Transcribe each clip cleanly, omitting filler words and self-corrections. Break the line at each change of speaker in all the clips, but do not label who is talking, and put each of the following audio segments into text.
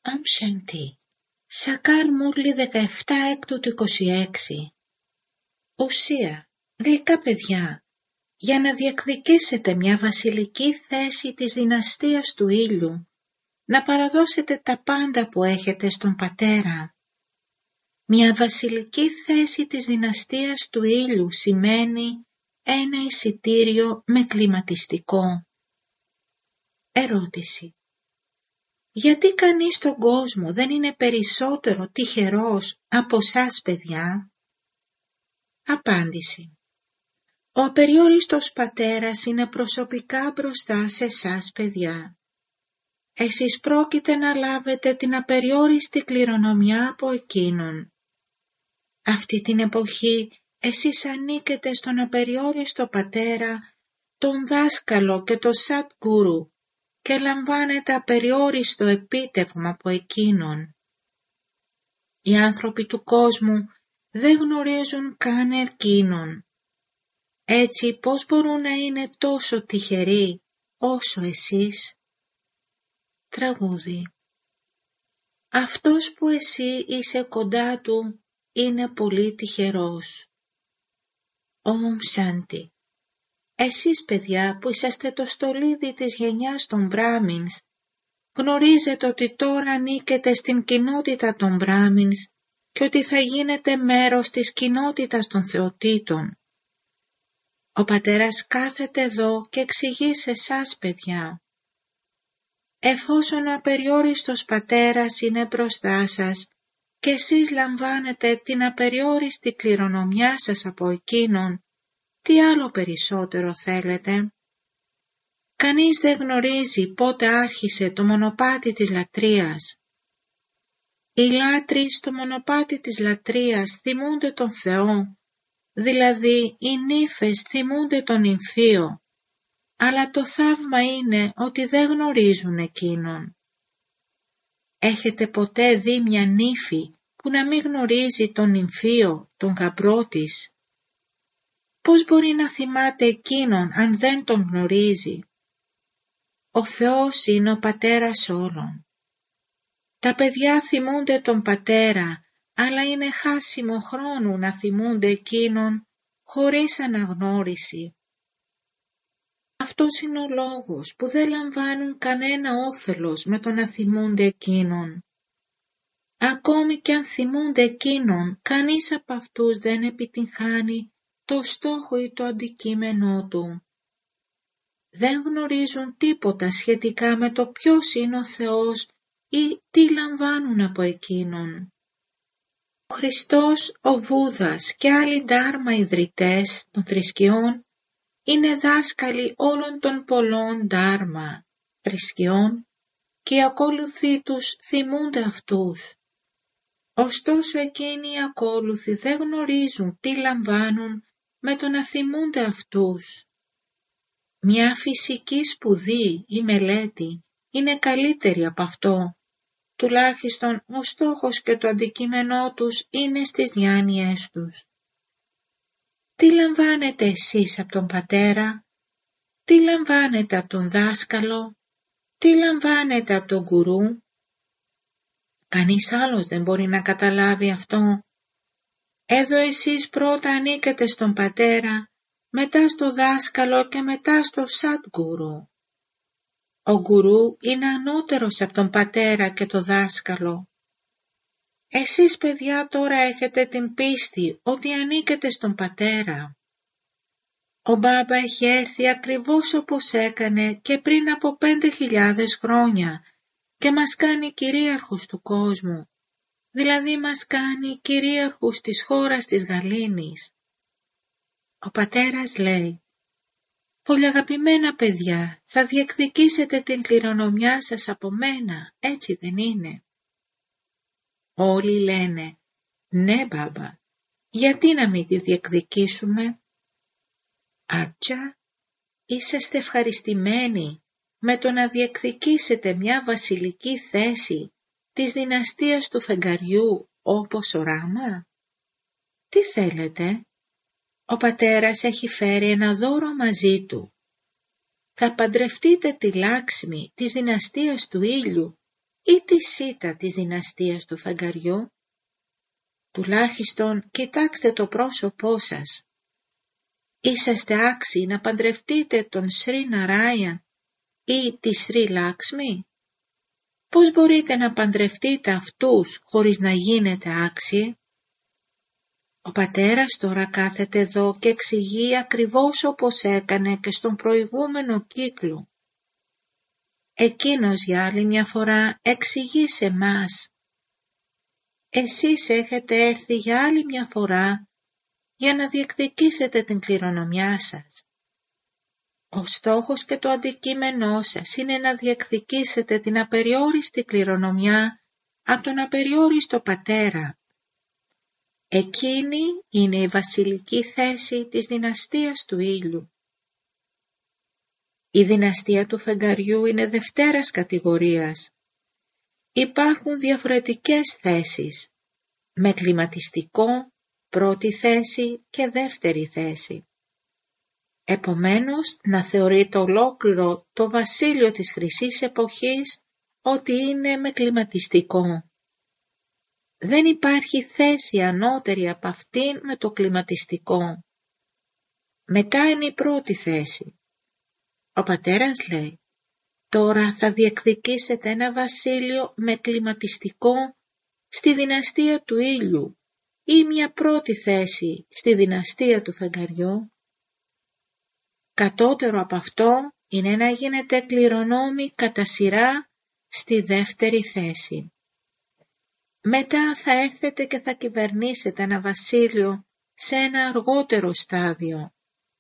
Om Shanti. Σακάρ Μούρλι 17 έκτου του 26. Ουσία, γλυκά παιδιά, για να διεκδικήσετε μια βασιλική θέση της δυναστείας του ήλιου, να παραδώσετε τα πάντα που έχετε στον πατέρα. Μια βασιλική θέση της δυναστείας του ήλιου σημαίνει ένα εισιτήριο με κλιματιστικό. Ερώτηση. Γιατί κανείς στον κόσμο δεν είναι περισσότερο τυχερός από σας παιδιά? Απάντηση. Ο απεριόριστος πατέρας είναι προσωπικά μπροστά σε σας παιδιά. Εσείς πρόκειται να λάβετε την απεριόριστη κληρονομιά από εκείνον. Αυτή την εποχή εσείς ανήκετε στον απεριόριστο πατέρα, τον δάσκαλο και τον Σατγκούρου και λαμβάνετε απεριόριστο επίτευγμα από εκείνον. Οι άνθρωποι του κόσμου δεν γνωρίζουν καν εκείνον. Έτσι πώς μπορούν να είναι τόσο τυχεροί όσο εσείς? Τραγούδι. Αυτός που εσύ είσαι κοντά του είναι πολύ τυχερός. Om Shanti. Εσείς παιδιά που είσαστε το στολίδι της γενιάς των Μπράμινς, γνωρίζετε ότι τώρα ανήκετε στην κοινότητα των Μπράμινς και ότι θα γίνετε μέρος της κοινότητας των θεοτήτων. Ο πατέρας κάθεται εδώ και εξηγεί σε εσάς παιδιά. Εφόσον ο απεριόριστος πατέρας είναι μπροστά σας και εσείς λαμβάνετε την απεριόριστη κληρονομιά σας από εκείνον, τι άλλο περισσότερο θέλετε? Κανείς δεν γνωρίζει πότε άρχισε το μονοπάτι της λατρείας. Οι λάτρεις στο μονοπάτι της λατρείας θυμούνται τον Θεό, δηλαδή οι νύφες θυμούνται τον νυμφίο, αλλά το θαύμα είναι ότι δεν γνωρίζουν εκείνον. Έχετε ποτέ δει μια νύφη που να μην γνωρίζει τον νυμφίο, τον γαμπρό της? Πώς μπορεί να θυμάται εκείνον αν δεν τον γνωρίζει? Ο Θεός είναι ο πατέρας όλων. Τα παιδιά θυμούνται τον πατέρα, αλλά είναι χάσιμο χρόνου να θυμούνται εκείνον χωρίς αναγνώριση. Αυτός είναι ο λόγος που δεν λαμβάνουν κανένα όφελος με το να θυμούνται εκείνον. Ακόμη κι αν θυμούνται εκείνον, κανείς από αυτούς δεν επιτυγχάνει το στόχο ή το αντικείμενό του. Δεν γνωρίζουν τίποτα σχετικά με το ποιος είναι ο Θεός ή τι λαμβάνουν από εκείνον. Ο Χριστός, ο Βούδας και άλλοι ντάρμα ιδρυτές των θρησκειών είναι δάσκαλοι όλων των πολλών ντάρμα θρησκειών και οι ακόλουθοι τους θυμούνται αυτούς. Ωστόσο εκείνοι οι ακόλουθοι δεν γνωρίζουν τι λαμβάνουν με το να θυμούνται αυτούς. Μια φυσική σπουδή ή μελέτη είναι καλύτερη από αυτό. Τουλάχιστον ο στόχος και το αντικείμενό τους είναι στις διάνοιές τους. Τι λαμβάνετε εσείς από τον πατέρα? Τι λαμβάνετε από τον δάσκαλο? Τι λαμβάνετε από τον γκουρού? Κανείς άλλος δεν μπορεί να καταλάβει αυτό. Εδώ εσείς πρώτα ανήκετε στον πατέρα, μετά στο δάσκαλο και μετά στο Σατγκούρου. Ο γκουρού είναι ανώτερος από τον πατέρα και το δάσκαλο. Εσείς παιδιά τώρα έχετε την πίστη ότι ανήκετε στον πατέρα. Ο Μπάμπα έχει έρθει ακριβώς όπως έκανε και πριν από 5.000 χρόνια και μας κάνει κυρίαρχους του κόσμου, δηλαδή μας κάνει κυρίαρχους της χώρας της Γαλήνης. Ο πατέρας λέει: «Πολύ αγαπημένα παιδιά, θα διεκδικήσετε την κληρονομιά σας από μένα, έτσι δεν είναι?» Όλοι λένε: «Ναι Μπάμπα, γιατί να μην τη διεκδικήσουμε?» Άτσα, είσαστε ευχαριστημένοι με το να διεκδικήσετε μια βασιλική θέση της δυναστείας του φεγγαριού όπως ο Ράμα? Τι θέλετε? Ο πατέρας έχει φέρει ένα δώρο μαζί του. Θα παντρευτείτε τη Λάξμη της δυναστείας του ήλιου ή τη σίτα της δυναστείας του φεγγαριού? Τουλάχιστον κοιτάξτε το πρόσωπό σας. Είσαστε άξιοι να παντρευτείτε τον Σρι Ναράιαν ή τη Σρι Λάξμη? Πώς μπορείτε να παντρευτείτε αυτούς χωρίς να γίνετε άξιοι? Ο πατέρας τώρα κάθεται εδώ και εξηγεί ακριβώς όπως έκανε και στον προηγούμενο κύκλο. Εκείνος για άλλη μια φορά εξηγεί σε μας. Εσείς έχετε έρθει για άλλη μια φορά για να διεκδικήσετε την κληρονομιά σας. Ο στόχος και το αντικείμενό σας είναι να διεκδικήσετε την απεριόριστη κληρονομιά από τον απεριόριστο πατέρα. Εκείνη είναι η βασιλική θέση της δυναστείας του ήλιου. Η δυναστεία του φεγγαριού είναι δευτέρας κατηγορίας. Υπάρχουν διαφορετικές θέσεις, με κλιματιστικό, πρώτη θέση και δεύτερη θέση. Επομένως, να θεωρείται ολόκληρο το βασίλειο της χρυσής εποχής ότι είναι με κλιματιστικό. Δεν υπάρχει θέση ανώτερη από αυτήν με το κλιματιστικό. Μετά είναι η πρώτη θέση. Ο πατέρας λέει, τώρα θα διεκδικήσετε ένα βασίλειο με κλιματιστικό στη δυναστεία του ήλιου ή μια πρώτη θέση στη δυναστεία του φεγγαριού. Κατώτερο από αυτό είναι να γίνετε κληρονόμοι κατά σειρά στη δεύτερη θέση. Μετά θα έρθετε και θα κυβερνήσετε ένα βασίλειο σε ένα αργότερο στάδιο.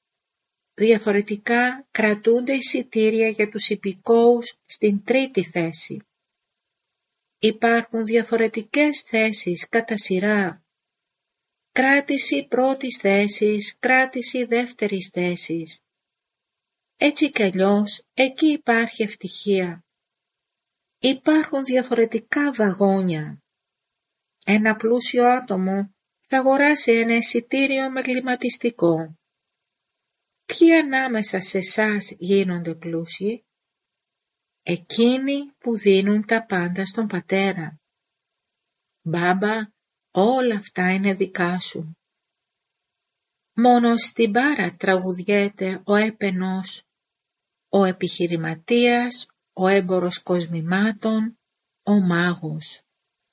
Διαφορετικά κρατούνται εισιτήρια για τους υπηκόους στην τρίτη θέση. Υπάρχουν διαφορετικές θέσεις κατά σειρά. Κράτηση πρώτης θέσης, κράτηση δεύτερης θέσης. Έτσι κι αλλιώς εκεί υπάρχει ευτυχία. Υπάρχουν διαφορετικά βαγόνια. Ένα πλούσιο άτομο θα αγοράσει ένα εισιτήριο με κλιματιστικό. Ποιοι ανάμεσα σε εσάς γίνονται πλούσιοι? Εκείνοι που δίνουν τα πάντα στον πατέρα. Μπάμπα, όλα αυτά είναι δικά σου. Μόνο στην Μπάρα τραγουδιέται ο έπαινος, ο επιχειρηματίας, ο έμπορος κοσμημάτων, ο μάγος.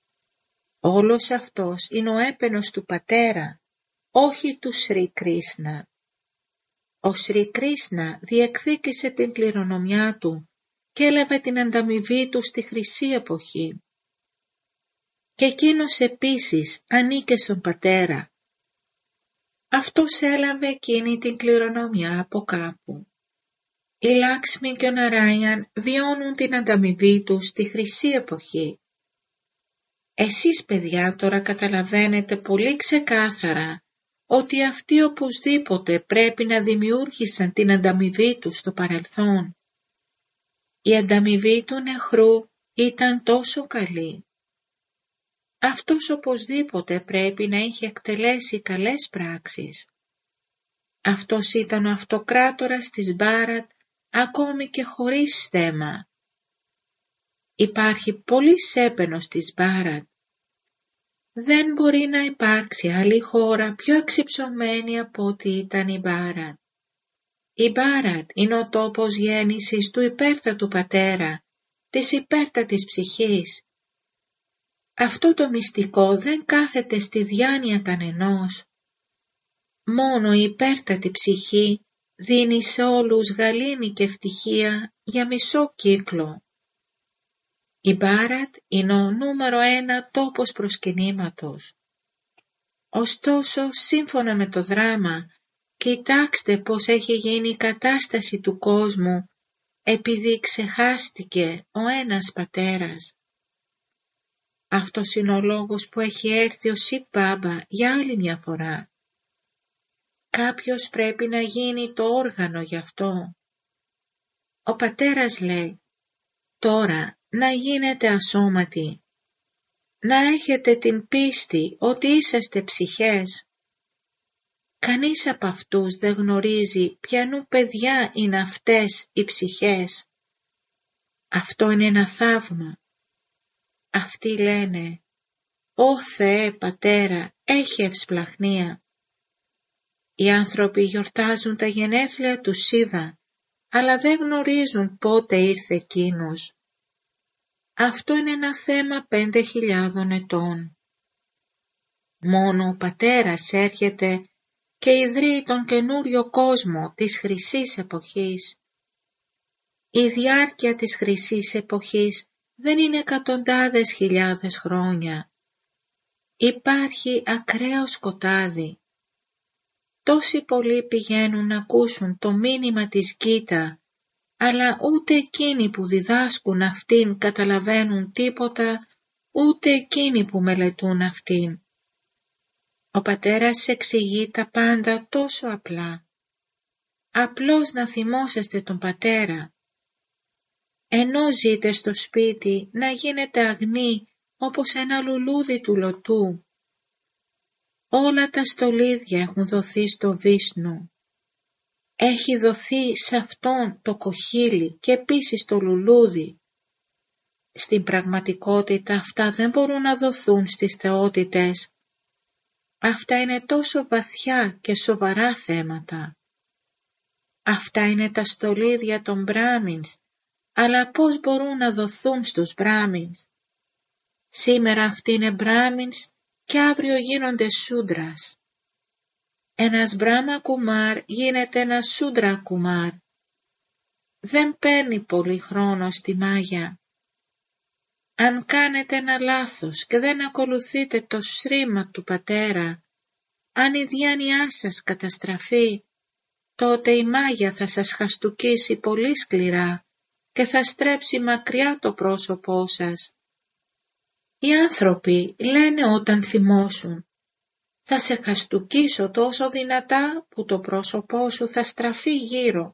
Όλος αυτός είναι ο έπαινος του πατέρα, όχι του Σρι Κρίσνα. Ο Σρι Κρίσνα διεκδίκησε την κληρονομιά του και έλαβε την ανταμοιβή του στη χρυσή εποχή. Και εκείνος επίσης ανήκε στον πατέρα. Αυτός έλαβε εκείνη την κληρονομιά από κάπου. Οι Λάξμη και ο Ναράιαν βιώνουν την ανταμοιβή τους στη χρυσή εποχή. Εσείς παιδιά τώρα καταλαβαίνετε πολύ ξεκάθαρα ότι αυτοί οπωσδήποτε πρέπει να δημιούργησαν την ανταμοιβή τους στο παρελθόν. Η ανταμοιβή του νεχρού ήταν τόσο καλή. Αυτός οπωσδήποτε πρέπει να είχε εκτελέσει καλές πράξεις. Αυτός ήταν ο αυτοκράτορας της Μπάρατ ακόμη και χωρίς θέμα. Υπάρχει πολύς έπαινος της Μπάρατ. Δεν μπορεί να υπάρξει άλλη χώρα πιο εξυψωμένη από ό,τι ήταν η Μπάρατ. Η Μπάρατ είναι ο τόπος γέννησης του υπέρτατου πατέρα, της υπέρτατης ψυχής. Αυτό το μυστικό δεν κάθεται στη διάνοια κανενός. Μόνο η υπέρτατη ψυχή δίνει σε όλους γαλήνη και ευτυχία για μισό κύκλο. Η Μπάρατ είναι ο νούμερο 1 τόπος προσκυνήματος. Ωστόσο, σύμφωνα με το δράμα, κοιτάξτε πώς έχει γίνει η κατάσταση του κόσμου επειδή ξεχάστηκε ο ένας πατέρας. Αυτός είναι ο λόγος που έχει έρθει ο Σιβ Μπάμπα για άλλη μια φορά. Κάποιος πρέπει να γίνει το όργανο γι' αυτό. Ο πατέρας λέει, τώρα να γίνετε ασώματοι, να έχετε την πίστη ότι είσαστε ψυχές. Κανείς από αυτούς δεν γνωρίζει ποιανού παιδιά είναι αυτές οι ψυχές. Αυτό είναι ένα θαύμα. Αυτοί λένε «Ω Θεέ Πατέρα, έχει ευσπλαχνία». Οι άνθρωποι γιορτάζουν τα γενέθλια του Σίβα, αλλά δεν γνωρίζουν πότε ήρθε εκείνος. Αυτό είναι ένα θέμα 5.000 ετών. Μόνο ο Πατέρας έρχεται και ιδρύει τον καινούριο κόσμο της χρυσής εποχής. Η διάρκεια της χρυσής εποχής δεν είναι εκατοντάδες χιλιάδες χρόνια. Υπάρχει ακραίο σκοτάδι. Τόσοι πολλοί πηγαίνουν να ακούσουν το μήνυμα της Γκίτα, αλλά ούτε εκείνοι που διδάσκουν αυτήν καταλαβαίνουν τίποτα, ούτε εκείνοι που μελετούν αυτήν. Ο Πατέρας εξηγεί τα πάντα τόσο απλά. Απλώς να θυμόσαστε τον Πατέρα. Ενώ ζείτε στο σπίτι να γίνετε αγνοί όπως ένα λουλούδι του λωτού. Όλα τα στολίδια έχουν δοθεί στο Βίσνου. Έχει δοθεί σε αυτόν το κοχύλι και επίσης το λουλούδι. Στην πραγματικότητα αυτά δεν μπορούν να δοθούν στις θεότητες. Αυτά είναι τόσο βαθιά και σοβαρά θέματα. Αυτά είναι τα στολίδια των Μπράμινς, αλλά πώς μπορούν να δοθούν στους Μπράμινς? Σήμερα αυτοί είναι Μπράμινς και αύριο γίνονται Σούντρας. Ένας Μπράμα Κουμάρ γίνεται ένας Σούντρα Κουμάρ. Δεν παίρνει πολύ χρόνο στη μάγια. Αν κάνετε ένα λάθος και δεν ακολουθείτε το σρήμα του Πατέρα, αν η διάνοιά σας καταστραφεί, τότε η μάγια θα σας χαστουκίσει πολύ σκληρά και θα στρέψει μακριά το πρόσωπό σας. Οι άνθρωποι λένε όταν θυμώσουν, θα σε χαστουκίσω τόσο δυνατά που το πρόσωπό σου θα στραφεί γύρω.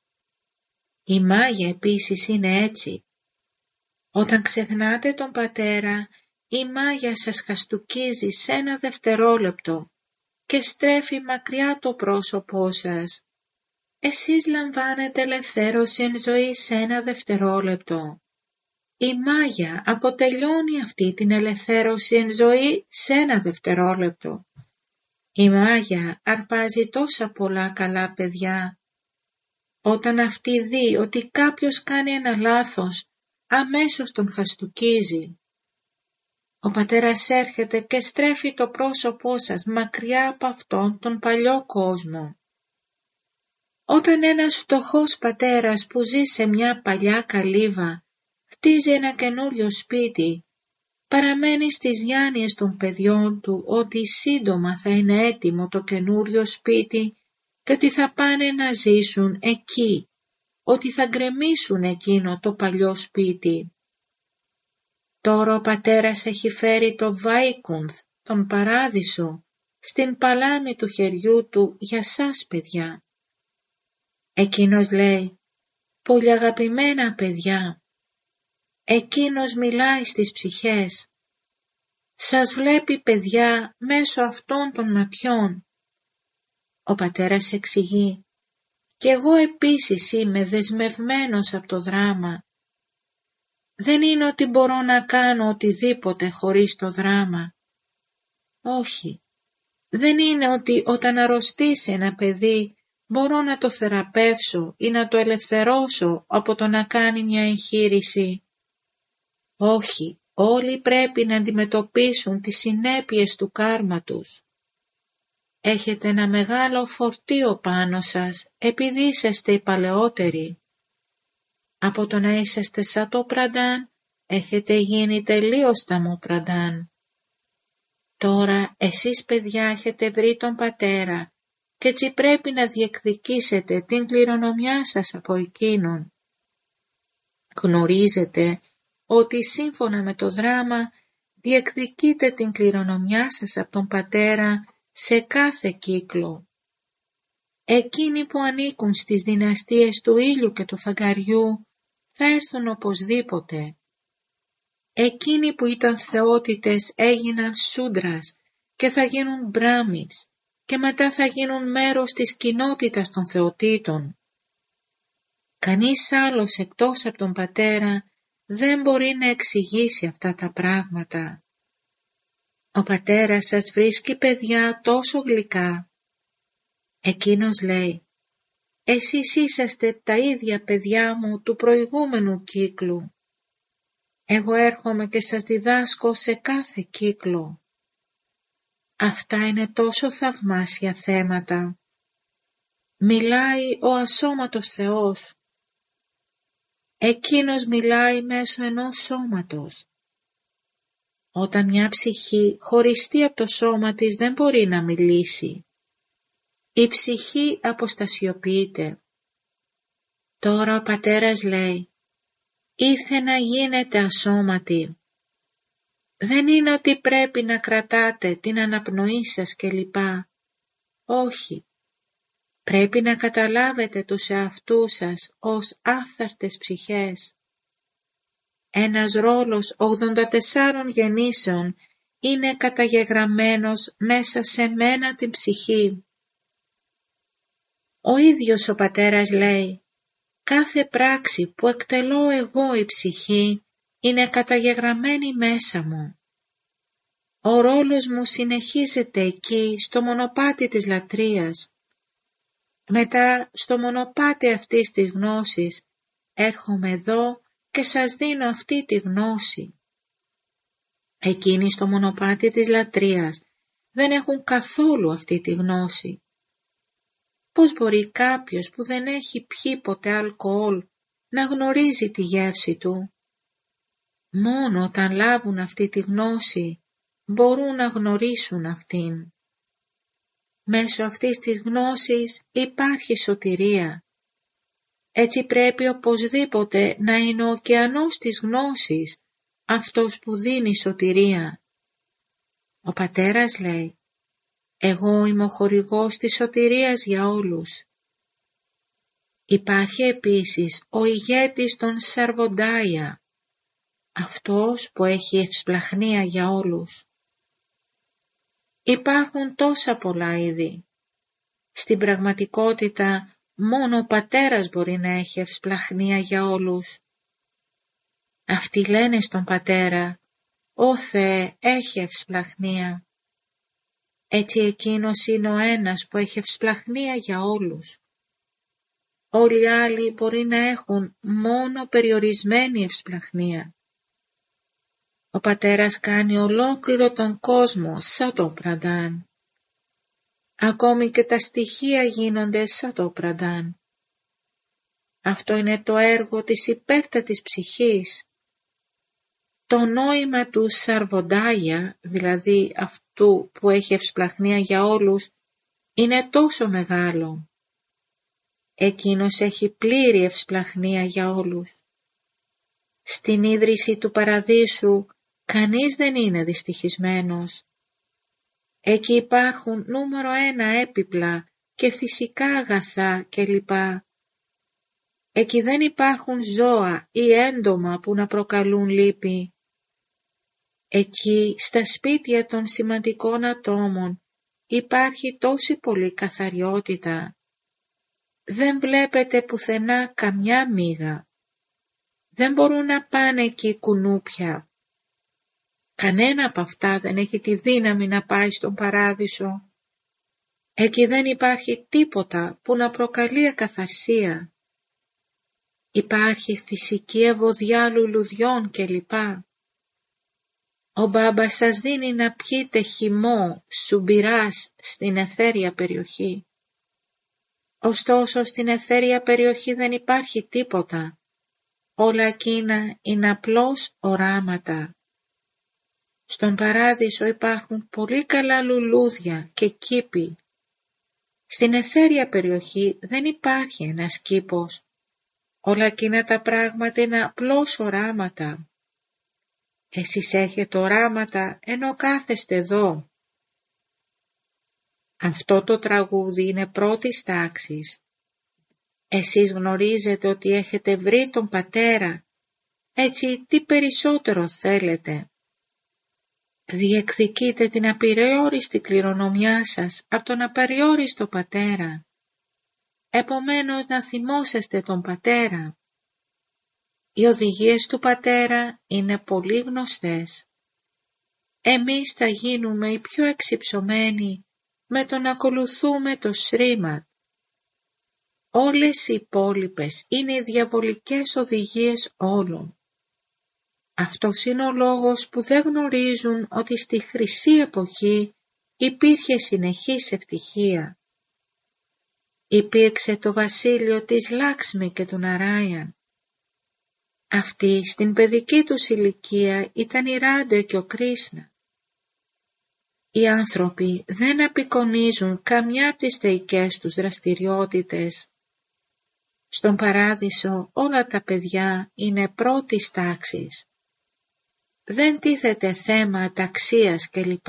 Η μάγια επίσης είναι έτσι. Όταν ξεχνάτε τον Πατέρα, η μάγια σας χαστουκίζει σε ένα δευτερόλεπτο και στρέφει μακριά το πρόσωπό σας. Εσείς λαμβάνετε ελευθέρωση εν ζωή σε ένα δευτερόλεπτο. Η μάγια αποτελειώνει αυτή την ελευθέρωση εν ζωή σε ένα δευτερόλεπτο. Η μάγια αρπάζει τόσα πολλά καλά παιδιά. Όταν αυτή δει ότι κάποιος κάνει ένα λάθος, αμέσως τον χαστουκίζει. Ο Πατέρας έρχεται και στρέφει το πρόσωπό σας μακριά από αυτόν τον παλιό κόσμο. Όταν ένας φτωχός πατέρας που ζει σε μια παλιά καλύβα χτίζει ένα καινούριο σπίτι, παραμένει στις διάνοιες των παιδιών του ότι σύντομα θα είναι έτοιμο το καινούριο σπίτι και ότι θα πάνε να ζήσουν εκεί, ότι θα γκρεμίσουν εκείνο το παλιό σπίτι. Τώρα ο Πατέρας έχει φέρει το Βάικουνθ, τον Παράδεισο, στην παλάμη του χεριού του για σας παιδιά. Εκείνος λέει, πολύ αγαπημένα παιδιά. Εκείνος μιλάει στις ψυχές. Σας βλέπει παιδιά μέσω αυτών των ματιών. Ο Πατέρας εξηγεί, κι εγώ επίσης είμαι δεσμευμένος από το δράμα. Δεν είναι ότι μπορώ να κάνω οτιδήποτε χωρίς το δράμα. Όχι. Δεν είναι ότι όταν αρρωστήσει ένα παιδί μπορώ να το θεραπεύσω ή να το ελευθερώσω από το να κάνει μια εγχείρηση. Όχι, όλοι πρέπει να αντιμετωπίσουν τις συνέπειες του κάρμα τους. Έχετε ένα μεγάλο φορτίο πάνω σας επειδή είσαστε οι παλαιότεροι. Από το να είσαστε σαν το Πραντάν, έχετε γίνει τελείως ταμό Πραντάν. Τώρα εσείς παιδιά έχετε βρει τον Πατέρα και έτσι πρέπει να διεκδικήσετε την κληρονομιά σας από εκείνον. Γνωρίζετε ότι σύμφωνα με το δράμα διεκδικείτε την κληρονομιά σας από τον Πατέρα σε κάθε κύκλο. Εκείνοι που ανήκουν στις δυναστείες του ήλιου και του φεγγαριού θα έρθουν οπωσδήποτε. Εκείνοι που ήταν θεότητες έγιναν Σούντρας και θα γίνουν Μπράμις και μετά θα γίνουν μέρος της κοινότητας των θεοτήτων. Κανείς άλλος εκτός από τον Πατέρα δεν μπορεί να εξηγήσει αυτά τα πράγματα. Ο πατέρας σας βρίσκει παιδιά τόσο γλυκά. Εκείνος λέει, εσείς είσαστε τα ίδια παιδιά μου του προηγούμενου κύκλου. Εγώ έρχομαι και σας διδάσκω σε κάθε κύκλο. Αυτά είναι τόσο θαυμάσια θέματα. Μιλάει ο ασώματος Θεός. Εκείνος μιλάει μέσω ενός σώματος. Όταν μια ψυχή χωριστεί από το σώμα της δεν μπορεί να μιλήσει. Η ψυχή αποστασιοποιείται. Τώρα ο πατέρας λέει, ήρθε να γίνετε ασώματοι. Δεν είναι ότι πρέπει να κρατάτε την αναπνοή σας κλπ. Όχι. Πρέπει να καταλάβετε τους εαυτούς σας ως άφθαρτες ψυχές. Ένας ρόλος 84 γεννήσεων είναι καταγεγραμμένος μέσα σε μένα την ψυχή. Ο ίδιος ο πατέρας λέει, κάθε πράξη που εκτελώ εγώ η ψυχή είναι καταγεγραμμένη μέσα μου. Ο ρόλος μου συνεχίζεται εκεί στο μονοπάτι της λατρείας. Μετά στο μονοπάτι αυτής της γνώσης έρχομαι εδώ και σας δίνω αυτή τη γνώση. Εκείνοι στο μονοπάτι της λατρείας δεν έχουν καθόλου αυτή τη γνώση. Πώς μπορεί κάποιος που δεν έχει πιει ποτέ αλκοόλ να γνωρίζει τη γεύση του? Μόνο όταν λάβουν αυτή τη γνώση μπορούν να γνωρίσουν αυτήν. Μέσω αυτής της γνώσης υπάρχει σωτηρία. Έτσι πρέπει οπωσδήποτε να είναι ο ωκεανός της γνώσης, αυτός που δίνει σωτηρία. Ο πατέρας λέει, εγώ είμαι ο χορηγός της σωτηρίας για όλους. Υπάρχει επίσης ο ηγέτης των Σαρβοντάια, αυτός που έχει ευσπλαχνία για όλους. Υπάρχουν τόσα πολλά είδη. Στην πραγματικότητα μόνο ο πατέρας μπορεί να έχει ευσπλαχνία για όλους. Αυτοί λένε στον πατέρα, «Ω Θεέ, έχει ευσπλαχνία». Έτσι εκείνος είναι ο ένας που έχει ευσπλαχνία για όλους. Όλοι οι άλλοι μπορεί να έχουν μόνο περιορισμένη ευσπλαχνία. Ο πατέρας κάνει ολόκληρο τον κόσμο σαν το πραντάν. Ακόμη και τα στοιχεία γίνονται σαν το πραντάν. Αυτό είναι το έργο της υπέρτατης ψυχής. Το νόημα του Σαρβοντάια, δηλαδή αυτού που έχει ευσπλαχνία για όλους, είναι τόσο μεγάλο. Εκείνος έχει πλήρη ευσπλαχνία για όλους. Στην ίδρυση του παραδείσου κανείς δεν είναι δυστυχισμένος. Εκεί υπάρχουν νούμερο 1 έπιπλα και φυσικά αγαθά κλπ. Εκεί δεν υπάρχουν ζώα ή έντομα που να προκαλούν λύπη. Εκεί στα σπίτια των σημαντικών ατόμων υπάρχει τόση πολύ καθαριότητα. Δεν βλέπετε πουθενά καμιά μύγα. Δεν μπορούν να πάνε εκεί κουνούπια. Κανένα από αυτά δεν έχει τη δύναμη να πάει στον παράδεισο. Εκεί δεν υπάρχει τίποτα που να προκαλεί ακαθαρσία. Υπάρχει φυσική ευωδιά λουλουδιών κλπ. Ο μπάμπας σας δίνει να πιείτε χυμό σουμπιράς στην αιθέρια περιοχή. Ωστόσο στην αιθέρια περιοχή δεν υπάρχει τίποτα. Όλα εκείνα είναι απλώς οράματα. Στον παράδεισο υπάρχουν πολύ καλά λουλούδια και κήποι. Στην αιθέρια περιοχή δεν υπάρχει ένας κήπος. Όλα εκείνα τα πράγματα είναι απλώς οράματα. Εσείς έχετε οράματα ενώ κάθεστε εδώ. Αυτό το τραγούδι είναι πρώτης τάξης. Εσείς γνωρίζετε ότι έχετε βρει τον πατέρα, έτσι τι περισσότερο θέλετε. Διεκδικείτε την απεριόριστη κληρονομιά σας από τον απεριόριστο πατέρα. Επομένως να θυμόσαστε τον πατέρα. Οι οδηγίες του Πατέρα είναι πολύ γνωστές. Εμείς θα γίνουμε οι πιο εξυψωμένοι με το να ακολουθούμε το Σρίμαντ. Όλες οι υπόλοιπες είναι οι διαβολικές οδηγίες όλων. Αυτός είναι ο λόγος που δεν γνωρίζουν ότι στη χρυσή εποχή υπήρχε συνεχής ευτυχία. Υπήρξε το βασίλειο της Λάξμη και του Ναράιαν. Αυτοί στην παιδική τους ηλικία ήταν η Ράντε και ο Κρίσνα. Οι άνθρωποι δεν απεικονίζουν καμιά από τις θεϊκές τους δραστηριότητες. Στον παράδεισο όλα τα παιδιά είναι πρώτης τάξης. Δεν τίθεται θέμα ταξίας κλπ.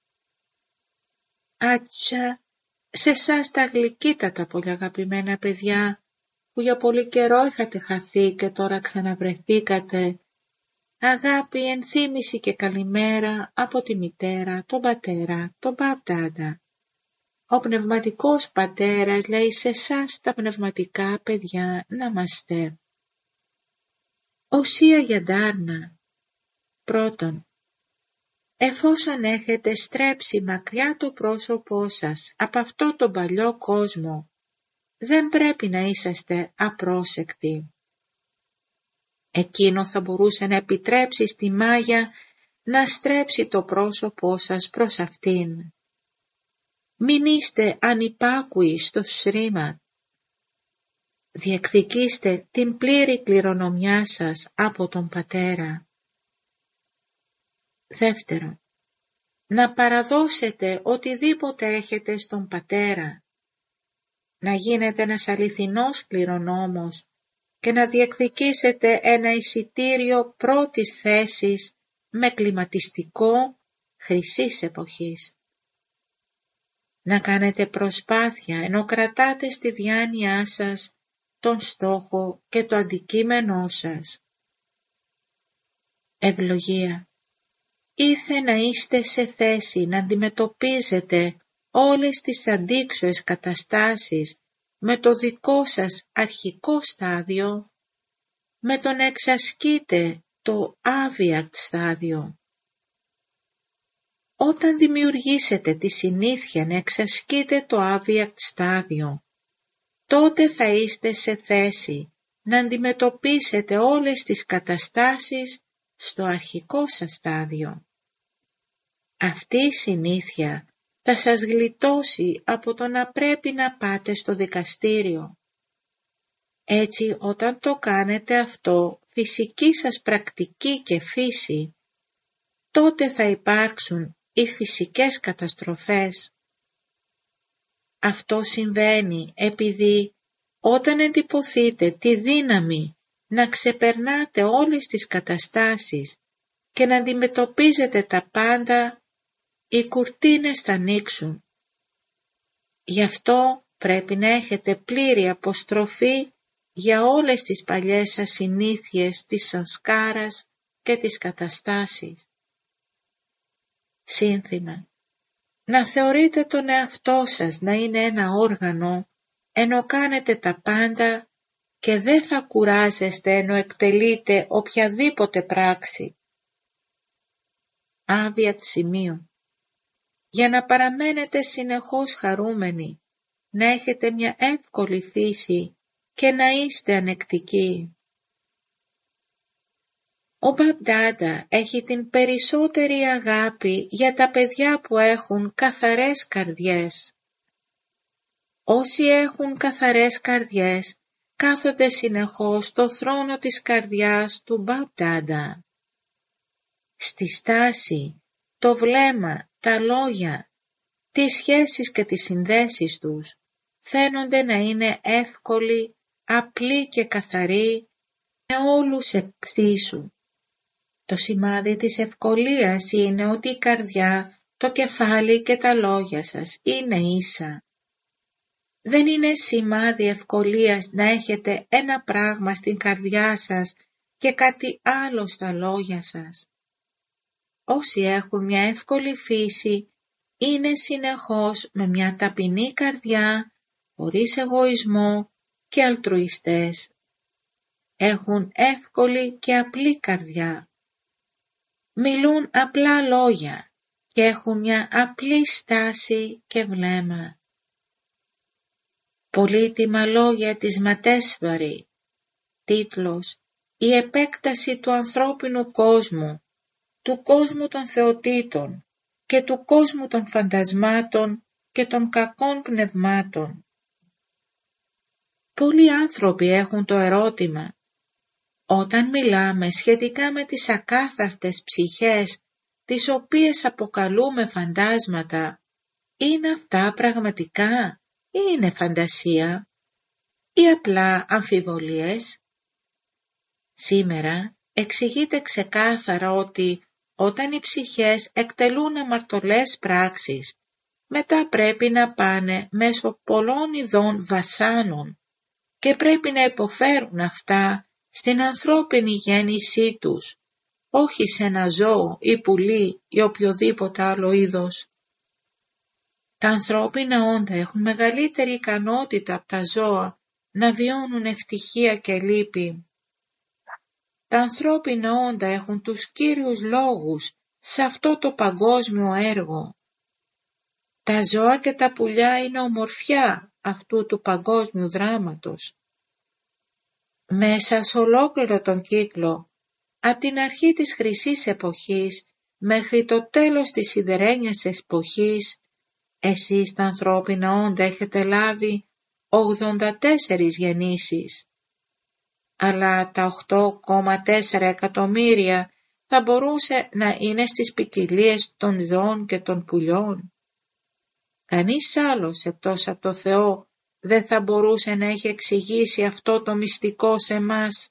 Άτσα, σε εσάς τα γλυκύτατα πολύ αγαπημένα παιδιά, που για πολύ καιρό είχατε χαθεί και τώρα ξαναβρεθήκατε, αγάπη, ενθύμηση και καλημέρα από τη μητέρα, τον πατέρα, τον Μπαπ-Ντάντα. Ο πνευματικός πατέρας λέει σε εσάς τα πνευματικά παιδιά να είμαστε. Ουσία για Ντάρνα. Πρώτον, εφόσον έχετε στρέψει μακριά το πρόσωπό σας από αυτό τον παλιό κόσμο, δεν πρέπει να είσαστε απρόσεκτοι. Εκείνο θα μπορούσε να επιτρέψει στη μάγια να στρέψει το πρόσωπό σας προς αυτήν. Μην είστε ανυπάκουοι στο Σρίμαντ. Διεκδικήστε την πλήρη κληρονομιά σας από τον Πατέρα. Δεύτερον, να παραδώσετε οτιδήποτε έχετε στον Πατέρα. Να γίνετε ένας αληθινός κληρονόμος και να διεκδικήσετε ένα εισιτήριο πρώτης θέσης με κλιματιστικό χρυσής εποχής. Να κάνετε προσπάθεια ενώ κρατάτε στη διάνοιά σας τον στόχο και το αντικείμενό σας. Ευλογία. Ήθε να είστε σε θέση να αντιμετωπίζετε όλες τις αντίξωες καταστάσεις με το δικό σας αρχικό στάδιο, με το να εξασκείτε το άβιακτ στάδιο. Όταν δημιουργήσετε τη συνήθεια να εξασκείτε το άβιακτ στάδιο, τότε θα είστε σε θέση να αντιμετωπίσετε όλες τις καταστάσεις στο αρχικό σας στάδιο. Αυτή η συνήθεια θα σας γλιτώσει από το να πρέπει να πάτε στο δικαστήριο. Έτσι, όταν το κάνετε αυτό, φυσική σας πρακτική και φύση, τότε θα υπάρξουν οι φυσικές καταστροφές. Αυτό συμβαίνει επειδή όταν εντυπωθείτε τη δύναμη να ξεπερνάτε όλες τις καταστάσεις και να αντιμετωπίζετε τα πάντα, οι κουρτίνες θα ανοίξουν. Γι' αυτό πρέπει να έχετε πλήρη αποστροφή για όλες τις παλιές σας συνήθειες της σανσκάρας και τις καταστάσεις. Σύνθημα. Να θεωρείτε τον εαυτό σας να είναι ένα όργανο, ενώ κάνετε τα πάντα και δεν θα κουράζεστε ενώ εκτελείτε οποιαδήποτε πράξη. Άβιακτ σημείο. Για να παραμένετε συνεχώς χαρούμενοι, να έχετε μια εύκολη φύση και να είστε ανεκτικοί. Ο Μπαπ-Ντάντα έχει την περισσότερη αγάπη για τα παιδιά που έχουν καθαρές καρδιές. Όσοι έχουν καθαρές καρδιές κάθονται συνεχώς στο θρόνο της καρδιάς του Μπαπ-Ντάντα. Στη στάση, το βλέμμα, τα λόγια, τις σχέσεις και τις συνδέσεις τους φαίνονται να είναι εύκολοι, απλοί και καθαροί με όλους εξίσου. Το σημάδι της ευκολίας είναι ότι η καρδιά, το κεφάλι και τα λόγια σας είναι ίσα. Δεν είναι σημάδι ευκολίας να έχετε ένα πράγμα στην καρδιά σας και κάτι άλλο στα λόγια σας. Όσοι έχουν μια εύκολη φύση είναι συνεχώς με μια ταπεινή καρδιά, χωρίς εγωισμό και αλτρουιστές. έχουν εύκολη και απλή καρδιά. Μιλούν απλά λόγια και έχουν μια απλή στάση και βλέμμα. Πολύτιμα λόγια της Ματέσβαρη. Τίτλος: «Η επέκταση του ανθρώπινου κόσμου, του κόσμου των θεοτήτων και του κόσμου των φαντασμάτων και των κακών πνευμάτων». Πολλοί άνθρωποι έχουν το ερώτημα: όταν μιλάμε σχετικά με τις ακάθαρτες ψυχές, τις οποίες αποκαλούμε φαντάσματα, είναι αυτά πραγματικά ή είναι φαντασία ή απλά αμφιβολίες? Σήμερα εξηγείται ξεκάθαρα ότι όταν οι ψυχές εκτελούν αμαρτωλές πράξεις, μετά πρέπει να πάνε μέσω πολλών ειδών βασάνων και πρέπει να υποφέρουν αυτά στην ανθρώπινη γέννησή τους, όχι σε ένα ζώο ή πουλί ή οποιοδήποτε άλλο είδος. Τα ανθρώπινα όντα έχουν μεγαλύτερη ικανότητα από τα ζώα να βιώνουν ευτυχία και λύπη. Τα ανθρώπινα όντα έχουν τους κύριους λόγους σε αυτό το παγκόσμιο έργο. Τα ζώα και τα πουλιά είναι ομορφιά αυτού του παγκόσμιου δράματος. Μέσα σε ολόκληρο τον κύκλο, από την αρχή της χρυσής εποχής μέχρι το τέλος της σιδερένιας εποχής, εσείς τα ανθρώπινα όντα έχετε λάβει 84 γεννήσεις. Αλλά τα 8,4 εκατομμύρια θα μπορούσε να είναι στις ποικιλίες των ζώων και των πουλιών. Κανείς άλλος εκτός από το Θεό δεν θα μπορούσε να έχει εξηγήσει αυτό το μυστικό σε μας.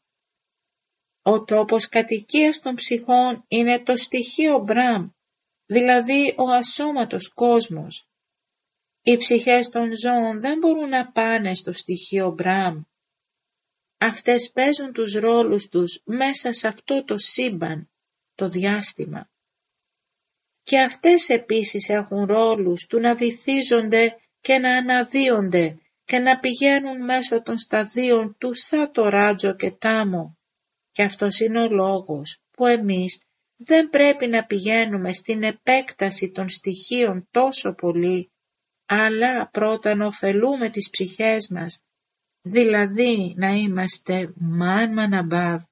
Ο τόπος κατοικίας των ψυχών είναι το στοιχείο Μπραμ, δηλαδή ο ασώματος κόσμος. Οι ψυχές των ζώων δεν μπορούν να πάνε στο στοιχείο Μπραμ. Αυτές παίζουν τους ρόλους τους μέσα σε αυτό το σύμπαν, το διάστημα. Και αυτές επίσης έχουν ρόλους του να βυθίζονται και να αναδύονται και να πηγαίνουν μέσω των σταδίων του σαν το Ράτζο και Τάμο. Και αυτός είναι ο λόγος που εμείς δεν πρέπει να πηγαίνουμε στην επέκταση των στοιχείων τόσο πολύ, αλλά πρώτα να ωφελούμε τις ψυχές μας, δηλαδή να είμαστε μαν-μαναμπάβ.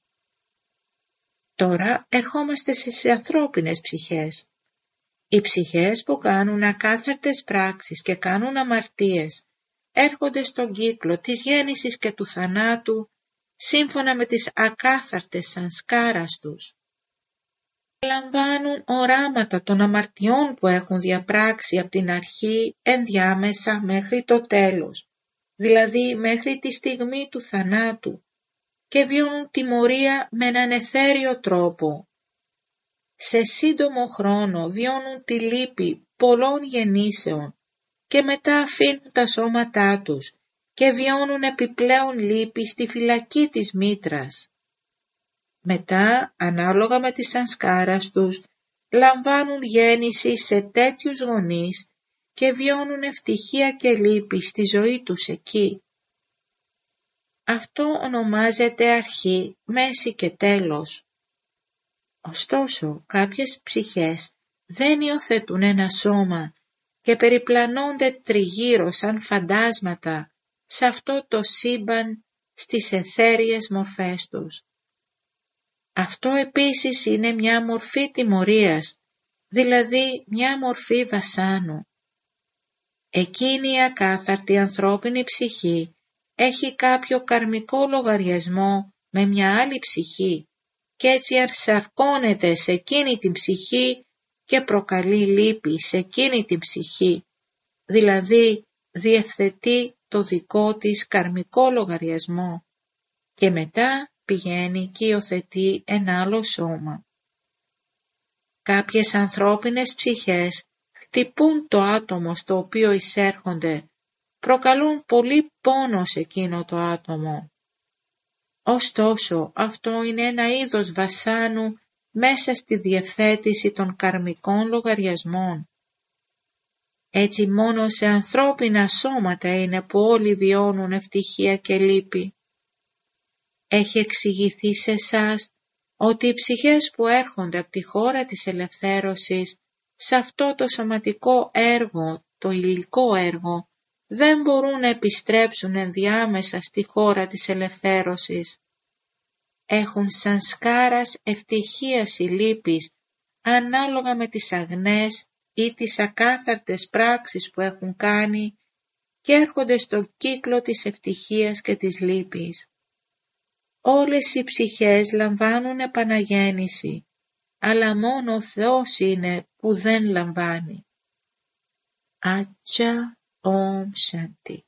Τώρα ερχόμαστε στις ανθρώπινες ψυχές. Οι ψυχές που κάνουν ακάθαρτες πράξεις και κάνουν αμαρτίες έρχονται στον κύκλο της γέννησης και του θανάτου σύμφωνα με τις ακάθαρτες σανσκάρας τους. Λαμβάνουν οράματα των αμαρτιών που έχουν διαπράξει από την αρχή ενδιάμεσα μέχρι το τέλος, δηλαδή μέχρι τη στιγμή του θανάτου, και βιώνουν τιμωρία με έναν εθέριο τρόπο. Σε σύντομο χρόνο βιώνουν τη λύπη πολλών γεννήσεων και μετά αφήνουν τα σώματά τους και βιώνουν επιπλέον λύπη στη φυλακή της μήτρας. Μετά, ανάλογα με τη σανσκάρας τους, λαμβάνουν γέννηση σε τέτοιους γονείς και βιώνουν ευτυχία και λύπη στη ζωή τους εκεί. Αυτό ονομάζεται αρχή, μέση και τέλος. Ωστόσο, κάποιες ψυχές δεν υιοθετούν ένα σώμα και περιπλανώνται τριγύρω σαν φαντάσματα σε αυτό το σύμπαν στις αιθέριες μορφές τους. Αυτό επίσης είναι μια μορφή τιμωρίας, δηλαδή μια μορφή βασάνου. Εκείνη η ακάθαρτη ανθρώπινη ψυχή έχει κάποιο καρμικό λογαριασμό με μια άλλη ψυχή και έτσι αρσαρκώνεται σε εκείνη την ψυχή και προκαλεί λύπη σε εκείνη την ψυχή, δηλαδή διευθετεί το δικό της καρμικό λογαριασμό και μετά πηγαίνει και υιοθετεί ένα άλλο σώμα. Κάποιες ανθρώπινες ψυχές χτυπούν το άτομο στο οποίο εισέρχονται, προκαλούν πολύ πόνο σε εκείνο το άτομο. Ωστόσο, αυτό είναι ένα είδος βασάνου μέσα στη διευθέτηση των καρμικών λογαριασμών. Έτσι μόνο σε ανθρώπινα σώματα είναι που όλοι βιώνουν ευτυχία και λύπη. Έχει εξηγηθεί σε εσάς ότι οι ψυχές που έρχονται από τη χώρα της ελευθέρωσης σε αυτό το σωματικό έργο, το υλικό έργο, δεν μπορούν να επιστρέψουν ενδιάμεσα στη χώρα της ελευθέρωσης. Έχουν σαν σκάρας ευτυχίας ή λύπης ανάλογα με τις αγνές ή τις ακάθαρτες πράξεις που έχουν κάνει και έρχονται στο κύκλο της ευτυχίας και της λύπης. Όλες οι ψυχές λαμβάνουν επαναγέννηση, αλλά μόνο ο Θεός είναι που δεν λαμβάνει. Άτσα Ομ Σάντι.